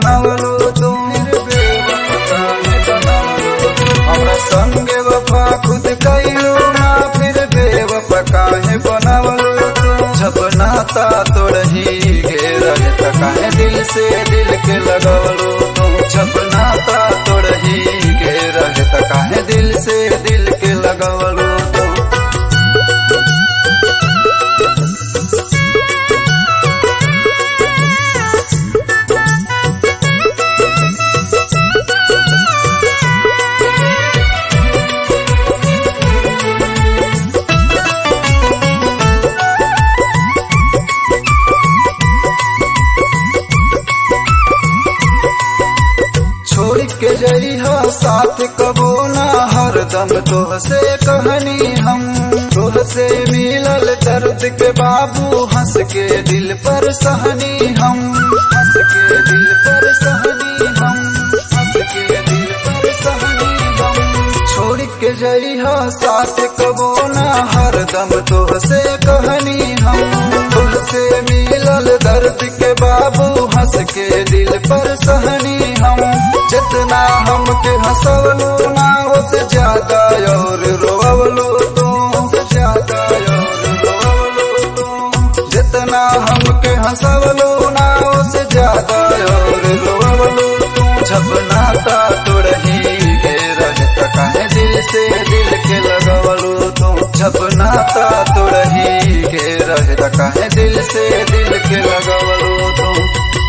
बनवलो तू, फिर बेवफा काहे बनवलो तू। हमरा संगे वफा खुद कइलू ना, फिर बेवफा काहे बनवलो तू। जब नाता तोड़ही गे रहे त काहे दिल से दिल के लगवलो तू। जब नाता तोड़ही गे रहे त काहे दिल से दिल के लगवलो तू। छोड़ के जइहा साथ कबो ना, हरदम तोहसे कहनी हम। तोहसे मिलल दर्द के बाबू हंस के दिल पर सहनी हम। हंस के दिल पर सहनी हम, हंस के दिल पर सहनी हम। छोड़ के जइहा साथ कबो ना, हरदम तोहसे कहनी हम। तोहसे मिलल दर्द के बाबू हंस के दिल पर सहनी हम। जितना हमके हंसवलो ना, उससे ज्यादा और रोवलो तू, ज्यादा और रोवलो तू। जितना हमके हंसवलो ना, उससे ज्यादा और रोवलो तू। जब नाता तोड़ही गे रहे त काहे दिल से दिल के लगवलो तू। जब नाता तोड़ही गे रहे त काहे दिल से दिल के लगवलो तू।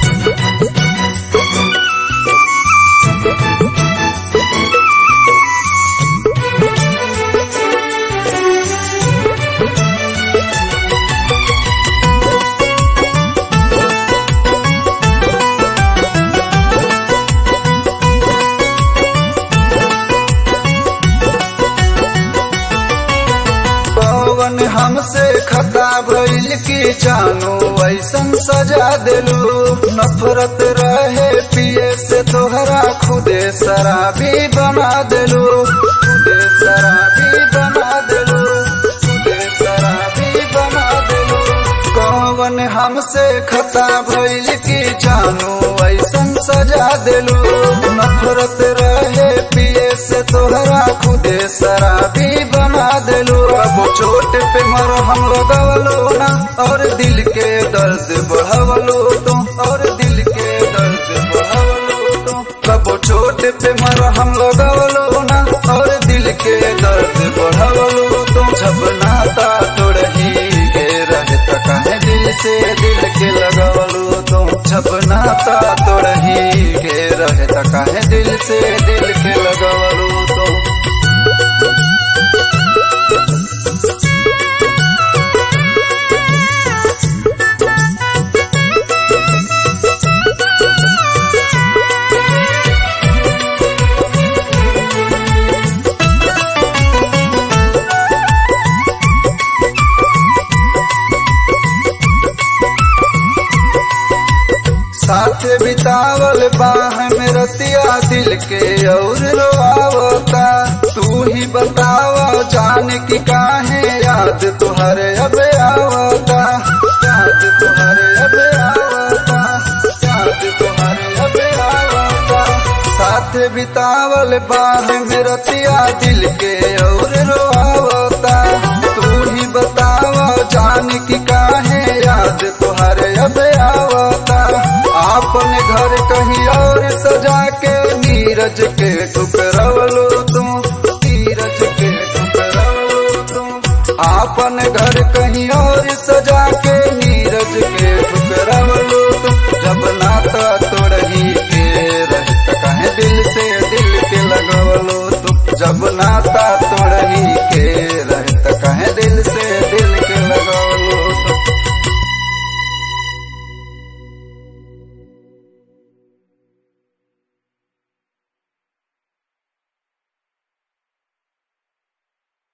पवन हमसे खता भइल की जानू ऐसन सजा दिलू। नफरत रहे पिए से तोहरा खुदे शराबी बना दिलू। खुदे शराबी बना दिलू, खुदे शराबी बना दिलू। कौन हमसे खता भइल की जानू ऐसन सजा दिलू। नफरत रहे पिए से तोहरा खुदे शराबी बना दिलू। अब चोट पे मरहम लगवलो ना, और दिल के दर्द बढ़वलो तू, और दिल के दर्द बढ़वलो तू। कब चोट पे मरहम लगवलो ना, और दिल के दर्द बढ़वलो तू। जब नाता तोड़ही गे रहे त काहे दिल से दिल के लगवलो तू। जब नाता तोड़ही गे रहे त काहे दिल से दिल के लगवलो तू। साथ बितावल बाह में रतिया दिल के और रोआवता। तू ही बतावा जान की काहे याद तुहरे अब आवता। याद तुहरे अब आवता, याद तुहरे अब आवता। साथ बितावल बाह में रतिया दिल के और रोआवता। तू ही बतावा जान की काहे याद तुहरे अब आवता। आपन घर कहीं और सजा के नीरज के ठुकरवलो तू, नीरज के ठुकरवलो तू। आपन घर कहीं और सजा के नीरज के ठुकरवलो तू। जब नाता तोड़ही के रहे त काहे दिल से दिल के लगवलो तू। जब नाता